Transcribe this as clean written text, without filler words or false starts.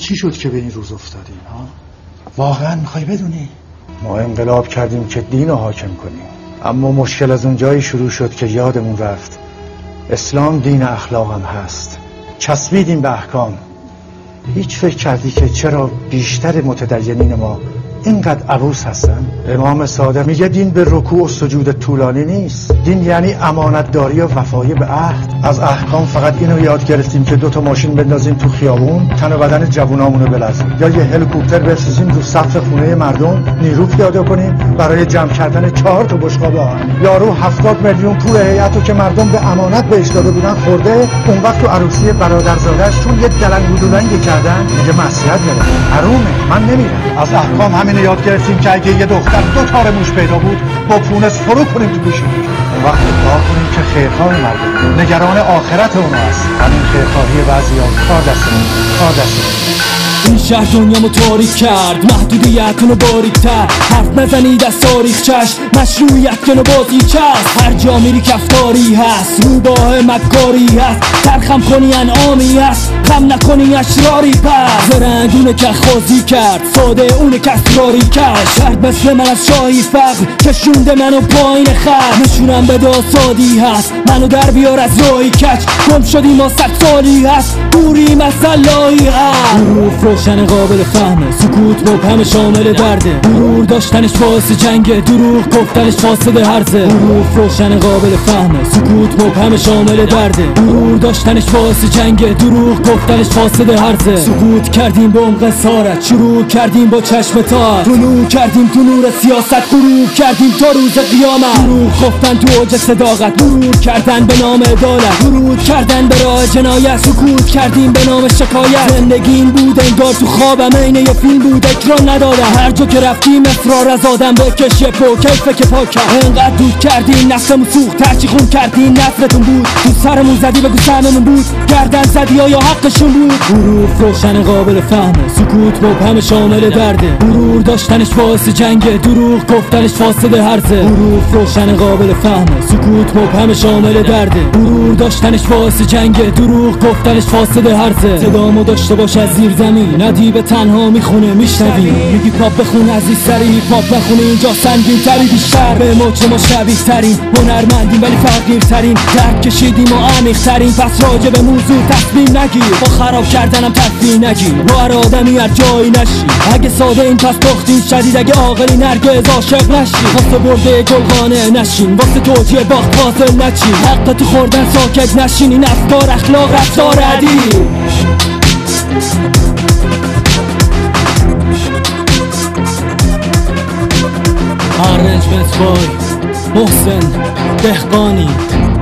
چی شد که به این روز افتادیم ها؟ واقعا میخوای بدونی؟ ما انقلاب کردیم که دین رو حاکم کنیم، اما مشکل از اون جایی شروع شد که یادمون رفت اسلام دین اخلاق هم هست. چسبیدیم به احکام. هیچ فکر کردی که چرا بیشتر متدینین ما اینقدر عبوس هستن؟ امام صادق میگه دین به رکوع و سجود طولانی نیست. دین یعنی امانتداری و وفای به عهد. از احکام فقط اینو یاد گرفتیم که 2 ماشین بندازیم تو خیابون تن و بدن جوونامونو بلرزیم، یا یه هلیکوپتر بسازیم رو سقف خونه مردم نیرو پیاده کنیم برای جمع کردن 4 بشقاب آهن. یارو 70 میلیون پول هیئتو که مردم به امانت بهش داده بودن خورده، اون وقت تو عروسی برادرزاده‌اش چون یه دلنگ بودولنگ کردن میگه معصیت داره. حرومه، من نمیرم. از احکام همین یاد گرفتیم که اگه یه دختر 2 تار موش پیدا بود با پونس فرو کنیم تو گوشش. وقت کار کنیم که خیرخواه مردم، نگران آخرت اونها هست. همین خیرخواهی بعضی‌ها کار دستمون. این شهر دنیامو تاریک کرد، محدودیتونو باریک‌تر. حرف نزنید از تاریخچش، مشروعیت کنو بازی چست. هر جا میری کفتاری هست، روباه مکاری هست. ترخم کنی انعامی هست، غم نکنی اشراری پس. زرنگونه که خوازی کرد، ساده اونه که اسراری کش. کرد مثل من از شاهی فقر، کشونده منو پایین خط. نشونم به داسادی هست، منو در بیار از راهی کچ. گم شدیم ما 100 سالی هست، دوریم از سلاحی هست. روشن قابل فهمه، سکوت مبهم شامل درده. غرور داشتنش باعث جنگه، دروغ گفتنش فاسد هرزه. حروف روشن قابل فهمه، سکوت مبهم شامل درده. غرور داشتنش باعث جنگه، دروغ گفتنش فاسد هرزه. سکوت کردیم به عمق سارت، شروع کردیم با چشم تات. طلوع کردیم تو نور سیاست، غروب کردیم تا روز قیامت. دروغ گفتن تو اوج صداقت، غرور کردن به نام عدالت. ورود کردن به راه جنایت، سکوت کردیم به نام شکایت. زندگی این بود انگار تو خوابم، عین یه فیلم بود اکران ندادم. هر جا که رفتیم اصرار از آدم بکش یه پو کیفه که پاکم. انقدر دود کردیم نفسمون سوخت، هرچی خون کردیم نفرتون بود. تو سرمون زدی بگو سهممون بود، گردن زدی یا حقشون بود. حروف روشن قابل فهمه، سکوت مبهم شامل درده. غرور داشتنش باعث جنگه، دروغ گفتنش فاسد هرزه. حروف روشن قابل فهمه، سکوت مبهم شامل درده. غرور داشتنش باعث جنگه، دروغ گفتنش فاسد هرزه. صدامو داشته باش از زیر زمین، ندیب تنها میخونه میشنوی. میگی پاپ بخون عزیز سری، پاپ نخونه اینجا سنگین تری. بیشتر به موج ما شبیه ترین، هنرمندیم ولی فقیر ترین. درک کشیدیم و عمیق ترین، پس راجع به موضوع تصمیم نگیر. با خراب کردنم تدبیر نگیر، با هر آدمی هر جایی نشی. اگه ساده این پس پختین شدید، اگه عاقلی نرگز عاشق نشی. واسه برده گلخانه نشین، واسه توجیه باخت فاصل نچین. حق تو خوردن ساکت نشین، این افکار اخلاق رفتار عدی. Arrangements by محسن دهقانی.